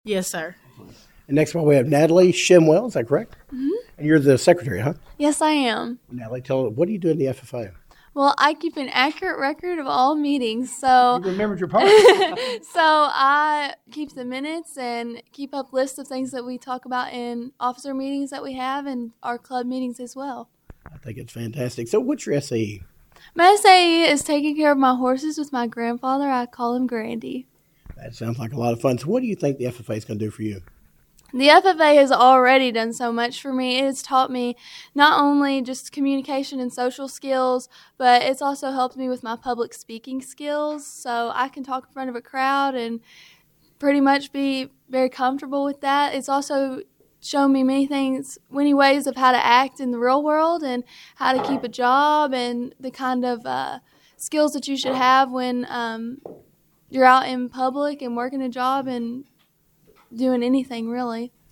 Yes, sir. And next one we have Natalie Shimwell. Is that correct? Mm-hmm. And you're the secretary, huh? Yes, I am. Natalie, what do you do in the FFA? Well, I keep an accurate record of all meetings, so You remembered your part. so I keep the minutes and keep up lists of things that we talk about in officer meetings that we have and our club meetings as well. I think it's fantastic. So what's your SAE? My SAE is taking care of my horses with my grandfather. I call him Grandy. That sounds like a lot of fun. So what do you think the FFA is going to do for you? The FFA has already done so much for me. It has taught me not only just communication and social skills, but it's also helped me with my public speaking skills. So I can talk in front of a crowd and pretty much be very comfortable with that. It's also shown me many ways of how to act in the real world and how to keep a job and the kind of skills that you should have when you're out in public and working a job and doing anything really.